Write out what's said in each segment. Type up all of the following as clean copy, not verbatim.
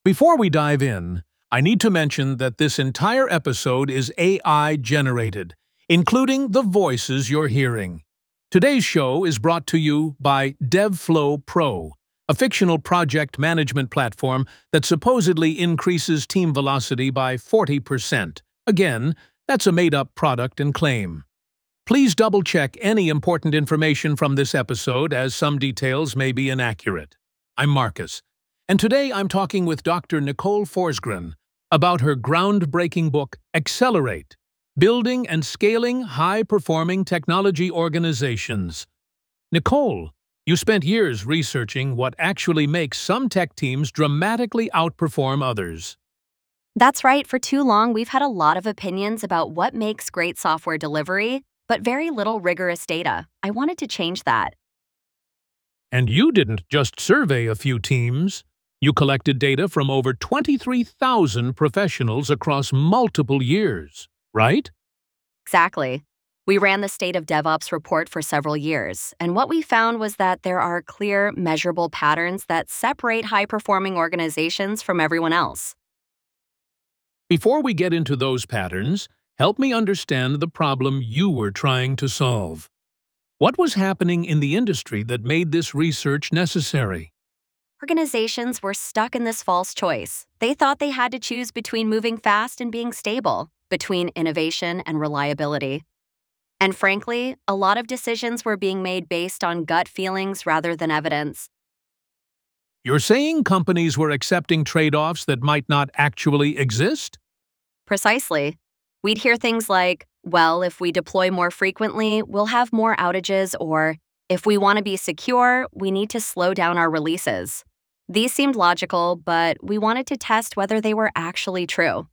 Before we dive in, I need to mention that this entire episode is AI generated, including the voices you're hearing. Today's show is brought to you by DevFlow Pro, a fictional project management platform that supposedly increases team velocity by 40%. Again, that's a made-up product and claim. Please double-check any important information from this episode, as some details may be inaccurate. I'm Marcus, and today I'm talking with Dr. Nicole Forsgren about her groundbreaking book, Accelerate: Building and Scaling High-Performing Technology Organizations. Nicole, you spent years researching what actually makes some tech teams dramatically outperform others. That's right. For too long, we've had a lot of opinions about what makes great software delivery, but very little rigorous data. I wanted to change that. And you didn't just survey a few teams. You collected data from over 23,000 professionals across multiple years, right? Exactly. We ran the State of DevOps report for several years, and what we found was that there are clear, measurable patterns that separate high-performing organizations from everyone else. Before we get into those patterns, help me understand the problem you were trying to solve. What was happening in the industry that made this research necessary? Organizations were stuck in this false choice. They thought they had to choose between moving fast and being stable, between innovation and reliability. And frankly, a lot of decisions were being made based on gut feelings rather than evidence. You're saying companies were accepting trade-offs that might not actually exist? Precisely. We'd hear things like, well, if we deploy more frequently, we'll have more outages, or if we want to be secure, we need to slow down our releases. These seemed logical, but we wanted to test whether they were actually true.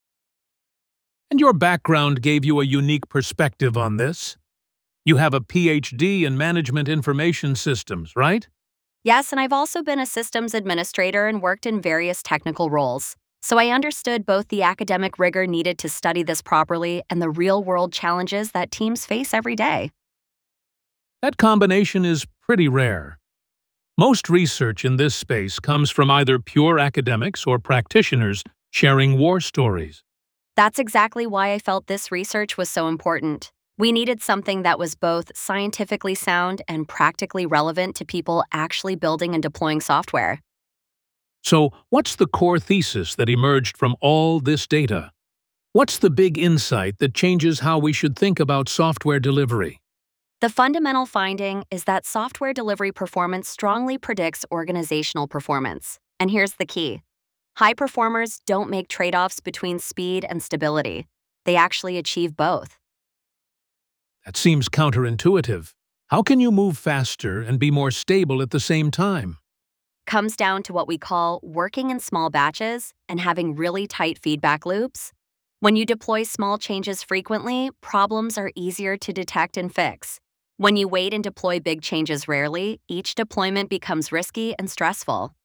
And your background gave you a unique perspective on this. You have a PhD in Management Information Systems, right? Yes, and I've also been a systems administrator and worked in various technical roles. So I understood both the academic rigor needed to study this properly and the real-world challenges that teams face every day. That combination is pretty rare. Most research in this space comes from either pure academics or practitioners sharing war stories. That's exactly why I felt this research was so important. We needed something that was both scientifically sound and practically relevant to people actually building and deploying software. So, what's the core thesis that emerged from all this data? What's the big insight that changes how we should think about software delivery? The fundamental finding is that software delivery performance strongly predicts organizational performance. And here's the key. High performers don't make trade-offs between speed and stability. They actually achieve both. That seems counterintuitive. How can you move faster and be more stable at the same time? Comes down to what we call working in small batches and having really tight feedback loops. When you deploy small changes frequently, problems are easier to detect and fix. When you wait and deploy big changes rarely, each deployment becomes risky and stressful.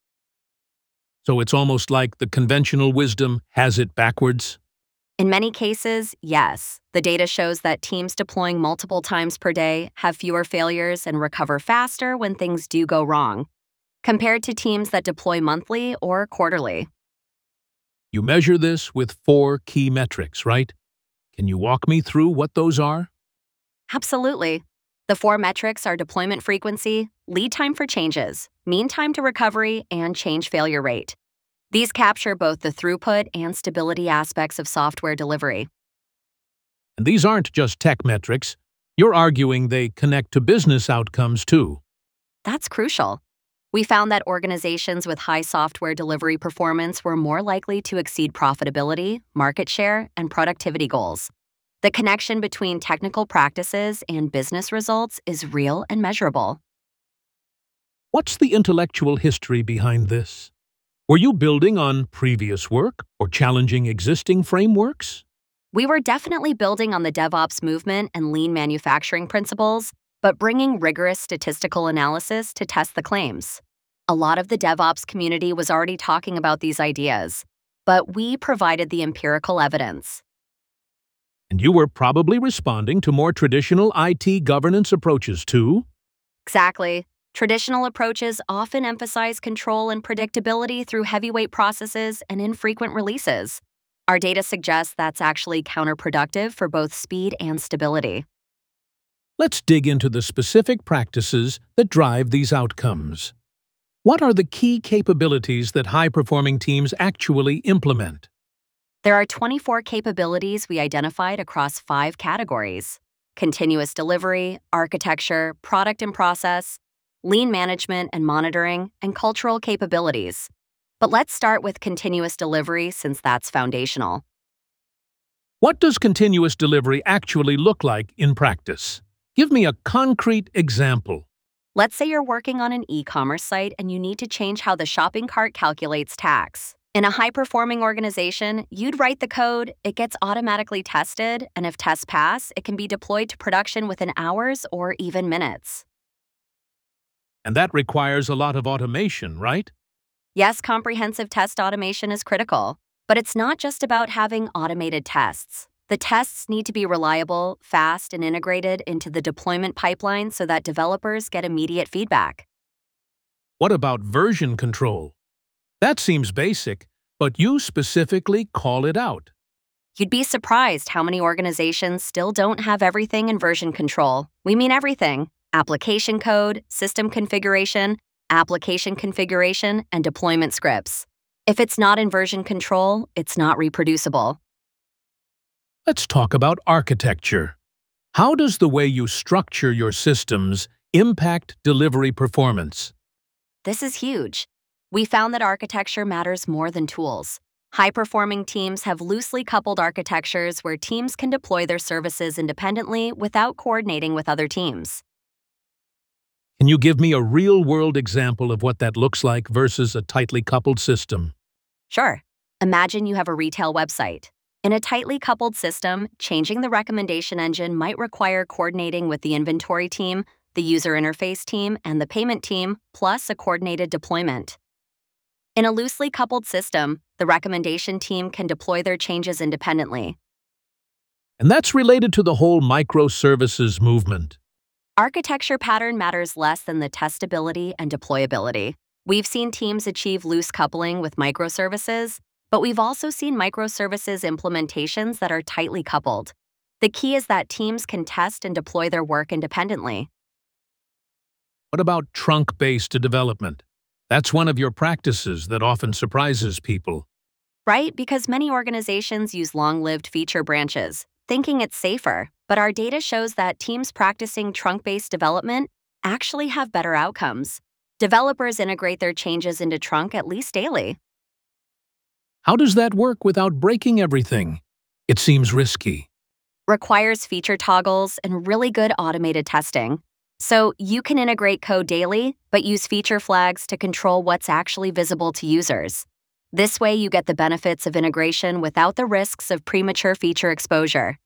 So it's almost like the conventional wisdom has it backwards? In many cases, yes. The data shows that teams deploying multiple times per day have fewer failures and recover faster when things do go wrong, compared to teams that deploy monthly or quarterly. You measure this with 4 key metrics, right? Can you walk me through what those are? Absolutely. The 4 metrics are deployment frequency, lead time for changes, mean time to recovery, and change failure rate. These capture both the throughput and stability aspects of software delivery. And these aren't just tech metrics. You're arguing they connect to business outcomes too. That's crucial. We found that organizations with high software delivery performance were more likely to exceed profitability, market share, and productivity goals. The connection between technical practices and business results is real and measurable. What's the intellectual history behind this? Were you building on previous work or challenging existing frameworks? We were definitely building on the DevOps movement and lean manufacturing principles, but bringing rigorous statistical analysis to test the claims. A lot of the DevOps community was already talking about these ideas, but we provided the empirical evidence. And you were probably responding to more traditional IT governance approaches too? Exactly. Traditional approaches often emphasize control and predictability through heavyweight processes and infrequent releases. Our data suggests that's actually counterproductive for both speed and stability. Let's dig into the specific practices that drive these outcomes. What are the key capabilities that high-performing teams actually implement? There are 24 capabilities we identified across 5 categories: continuous delivery, architecture, product and process, lean management and monitoring, and cultural capabilities. But let's start with continuous delivery since that's foundational. What does continuous delivery actually look like in practice? Give me a concrete example. Let's say you're working on an e-commerce site and you need to change how the shopping cart calculates tax. In a high-performing organization, you'd write the code, it gets automatically tested, and if tests pass, it can be deployed to production within hours or even minutes. And that requires a lot of automation, right? Yes, comprehensive test automation is critical, but it's not just about having automated tests. The tests need to be reliable, fast, and integrated into the deployment pipeline so that developers get immediate feedback. What about version control? That seems basic, but you specifically call it out. You'd be surprised how many organizations still don't have everything in version control. We mean everything: application code, system configuration, application configuration, and deployment scripts. If it's not in version control, it's not reproducible. Let's talk about architecture. How does the way you structure your systems impact delivery performance? This is huge. We found that architecture matters more than tools. High-performing teams have loosely coupled architectures where teams can deploy their services independently without coordinating with other teams. Can you give me a real-world example of what that looks like versus a tightly coupled system? Sure. Imagine you have a retail website. In a tightly coupled system, changing the recommendation engine might require coordinating with the inventory team, the user interface team, and the payment team, plus a coordinated deployment. In a loosely coupled system, the recommendation team can deploy their changes independently. And that's related to the whole microservices movement. Architecture pattern matters less than the testability and deployability. We've seen teams achieve loose coupling with microservices, but we've also seen microservices implementations that are tightly coupled. The key is that teams can test and deploy their work independently. What about trunk-based development? That's one of your practices that often surprises people. Right? Because many organizations use long-lived feature branches, thinking it's safer, but our data shows that teams practicing trunk-based development actually have better outcomes. Developers integrate their changes into trunk at least daily. How does that work without breaking everything? It seems risky. Requires feature toggles and really good automated testing. So you can integrate code daily, but use feature flags to control what's actually visible to users. This way you get the benefits of integration without the risks of premature feature exposure.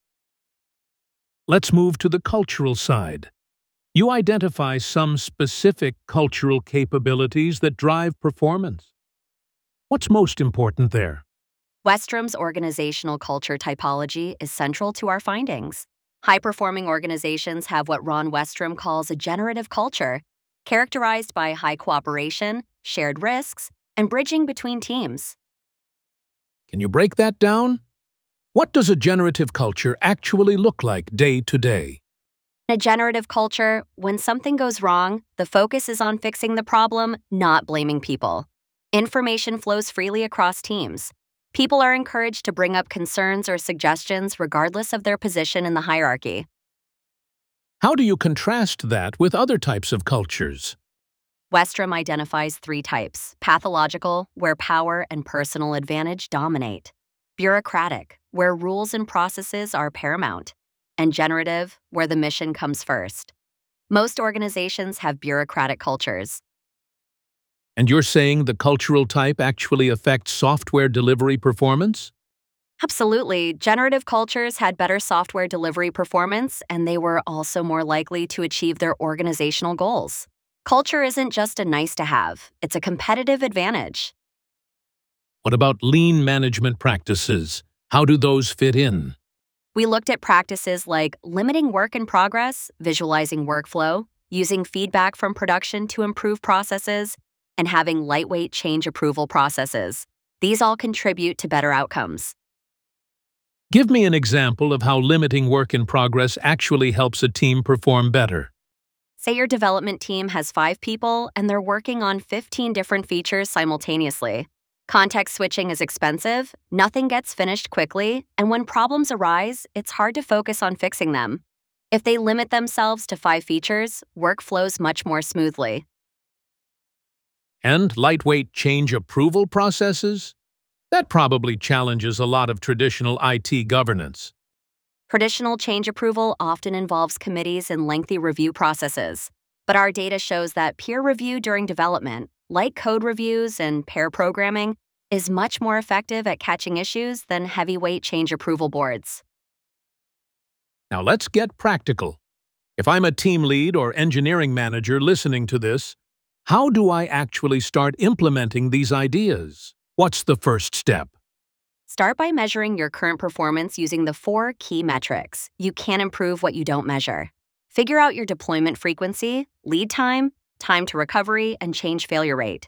Let's move to the cultural side. You identify some specific cultural capabilities that drive performance. What's most important there? Westrum's organizational culture typology is central to our findings. High-performing organizations have what Ron Westrum calls a generative culture, characterized by high cooperation, shared risks, and bridging between teams. Can you break that down? What does a generative culture actually look like day to day? In a generative culture, when something goes wrong, the focus is on fixing the problem, not blaming people. Information flows freely across teams. People are encouraged to bring up concerns or suggestions regardless of their position in the hierarchy. How do you contrast that with other types of cultures? Westrum identifies 3 types: pathological, where power and personal advantage dominate; bureaucratic, where rules and processes are paramount; and generative, where the mission comes first. Most organizations have bureaucratic cultures. And you're saying the cultural type actually affects software delivery performance? Absolutely. Generative cultures had better software delivery performance, and they were also more likely to achieve their organizational goals. Culture isn't just a nice-to-have, it's a competitive advantage. What about lean management practices? How do those fit in? We looked at practices like limiting work in progress, visualizing workflow, using feedback from production to improve processes, and having lightweight change approval processes. These all contribute to better outcomes. Give me an example of how limiting work in progress actually helps a team perform better. Say your development team has 5 people and they're working on 15 different features simultaneously. Context switching is expensive, nothing gets finished quickly, and when problems arise, it's hard to focus on fixing them. If they limit themselves to 5 features, work flows much more smoothly. And lightweight change approval processes? That probably challenges a lot of traditional IT governance. Traditional change approval often involves committees and lengthy review processes, but our data shows that peer review during development, like code reviews and pair programming, is much more effective at catching issues than heavyweight change approval boards. Now let's get practical. If I'm a team lead or engineering manager listening to this, how do I actually start implementing these ideas? What's the first step? Start by measuring your current performance using the 4 key metrics. You can't improve what you don't measure. Figure out your deployment frequency, lead time, time to recovery, and change failure rate.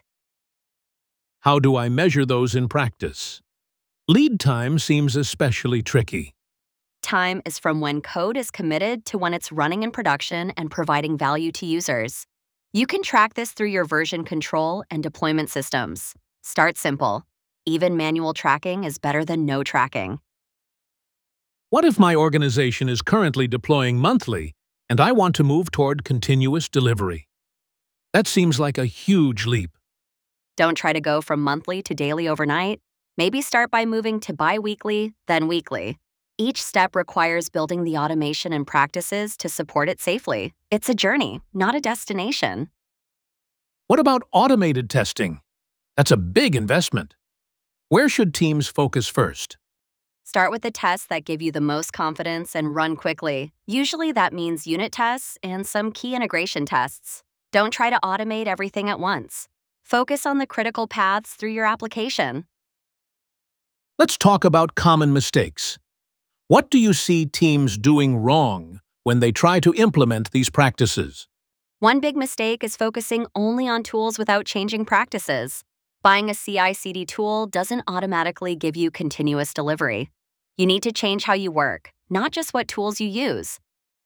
How do I measure those in practice? Lead time seems especially tricky. Time is from when code is committed to when it's running in production and providing value to users. You can track this through your version control and deployment systems. Start simple. Even manual tracking is better than no tracking. What if my organization is currently deploying monthly and I want to move toward continuous delivery? That seems like a huge leap. Don't try to go from monthly to daily overnight. Maybe start by moving to bi-weekly, then weekly. Each step requires building the automation and practices to support it safely. It's a journey, not a destination. What about automated testing? That's a big investment. Where should teams focus first? Start with the tests that give you the most confidence and run quickly. Usually that means unit tests and some key integration tests. Don't try to automate everything at once. Focus on the critical paths through your application. Let's talk about common mistakes. What do you see teams doing wrong when they try to implement these practices? One big mistake is focusing only on tools without changing practices. Buying a CI/CD tool doesn't automatically give you continuous delivery. You need to change how you work, not just what tools you use.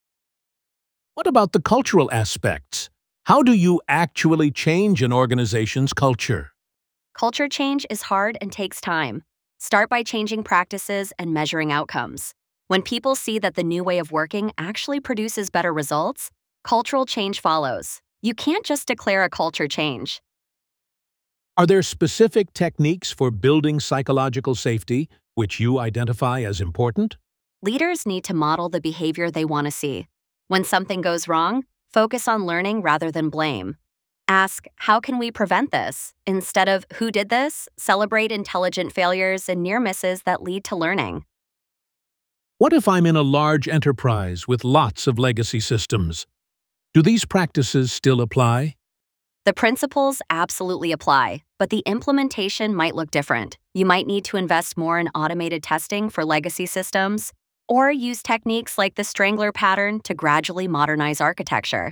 What about the cultural aspects? How do you actually change an organization's culture? Culture change is hard and takes time. Start by changing practices and measuring outcomes. When people see that the new way of working actually produces better results, cultural change follows. You can't just declare a culture change. Are there specific techniques for building psychological safety, which you identify as important? Leaders need to model the behavior they want to see. When something goes wrong, focus on learning rather than blame. Ask, how can we prevent this? Instead of, who did this? Celebrate intelligent failures and near misses that lead to learning. What if I'm in a large enterprise with lots of legacy systems? Do these practices still apply? The principles absolutely apply, but the implementation might look different. You might need to invest more in automated testing for legacy systems, or use techniques like the Strangler pattern to gradually modernize architecture.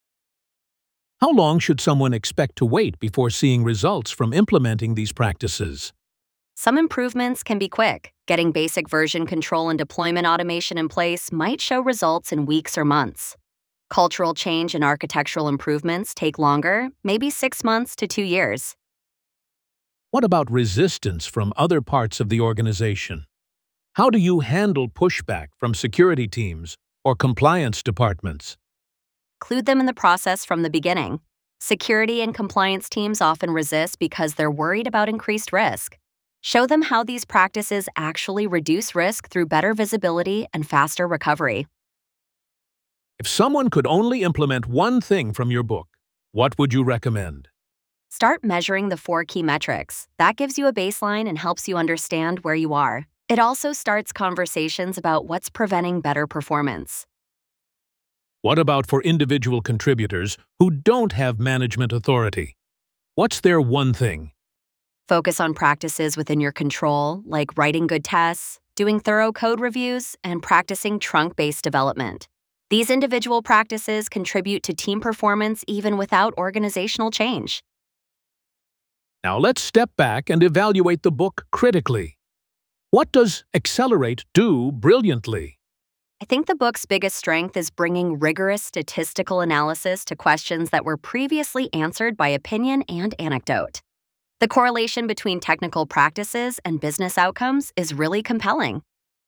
How long should someone expect to wait before seeing results from implementing these practices? Some improvements can be quick. Getting basic version control and deployment automation in place might show results in weeks or months. Cultural change and architectural improvements take longer, maybe 6 months to 2 years. What about resistance from other parts of the organization? How do you handle pushback from security teams or compliance departments? Include them in the process from the beginning. Security and compliance teams often resist because they're worried about increased risk. Show them how these practices actually reduce risk through better visibility and faster recovery. If someone could only implement one thing from your book, what would you recommend? Start measuring the 4 key metrics. That gives you a baseline and helps you understand where you are. It also starts conversations about what's preventing better performance. What about for individual contributors who don't have management authority? What's their one thing? Focus on practices within your control, like writing good tests, doing thorough code reviews, and practicing trunk-based development. These individual practices contribute to team performance even without organizational change. Now let's step back and evaluate the book critically. What does Accelerate do brilliantly? I think the book's biggest strength is bringing rigorous statistical analysis to questions that were previously answered by opinion and anecdote. The correlation between technical practices and business outcomes is really compelling.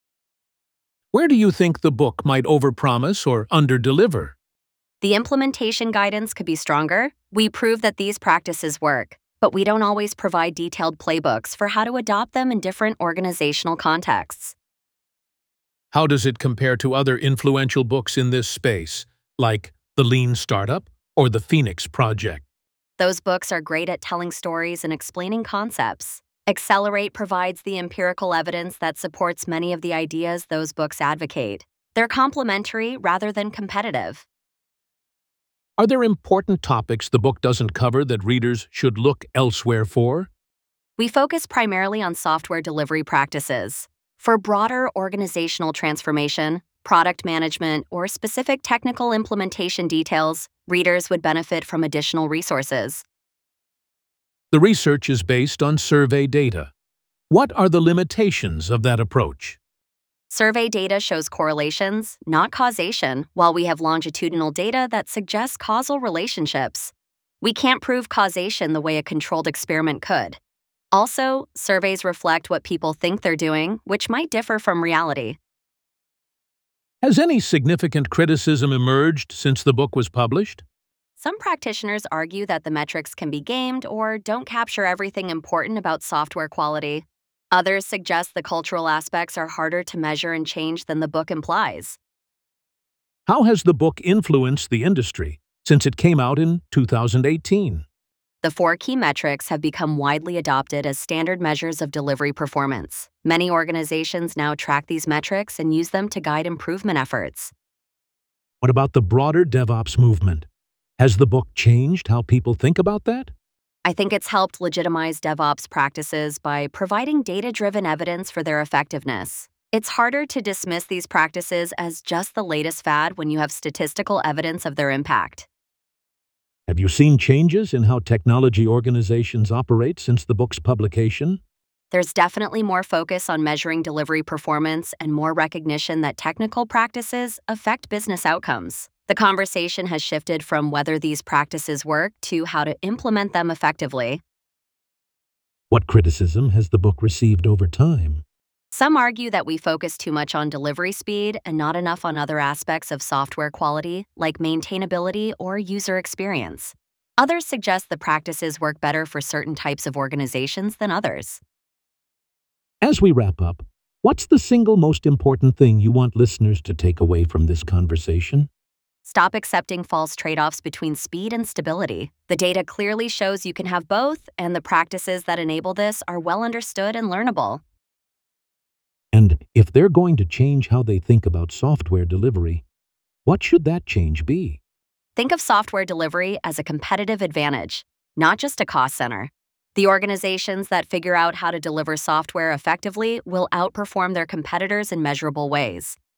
Where do you think the book might overpromise or underdeliver? The implementation guidance could be stronger. We prove that these practices work, but we don't always provide detailed playbooks for how to adopt them in different organizational contexts. How does it compare to other influential books in this space, like The Lean Startup or The Phoenix Project? Those books are great at telling stories and explaining concepts. Accelerate provides the empirical evidence that supports many of the ideas those books advocate. They're complementary rather than competitive. Are there important topics the book doesn't cover that readers should look elsewhere for? We focus primarily on software delivery practices. For broader organizational transformation, product management, or specific technical implementation details, readers would benefit from additional resources. The research is based on survey data. What are the limitations of that approach? Survey data shows correlations, not causation, while we have longitudinal data that suggests causal relationships. We can't prove causation the way a controlled experiment could. Also, surveys reflect what people think they're doing, which might differ from reality. Has any significant criticism emerged since the book was published? Some practitioners argue that the metrics can be gamed or don't capture everything important about software quality. Others suggest the cultural aspects are harder to measure and change than the book implies. How has the book influenced the industry since it came out in 2018? The 4 key metrics have become widely adopted as standard measures of delivery performance. Many organizations now track these metrics and use them to guide improvement efforts. What about the broader DevOps movement? Has the book changed how people think about that? I think it's helped legitimize DevOps practices by providing data-driven evidence for their effectiveness. It's harder to dismiss these practices as just the latest fad when you have statistical evidence of their impact. Have you seen changes in how technology organizations operate since the book's publication? There's definitely more focus on measuring delivery performance and more recognition that technical practices affect business outcomes. The conversation has shifted from whether these practices work to how to implement them effectively. What criticism has the book received over time? Some argue that we focus too much on delivery speed and not enough on other aspects of software quality, like maintainability or user experience. Others suggest the practices work better for certain types of organizations than others. As we wrap up, what's the single most important thing you want listeners to take away from this conversation? Stop accepting false trade-offs between speed and stability. The data clearly shows you can have both, and the practices that enable this are well understood and learnable. And if they're going to change how they think about software delivery, what should that change be? Think of software delivery as a competitive advantage, not just a cost center. The organizations that figure out how to deliver software effectively will outperform their competitors in measurable ways.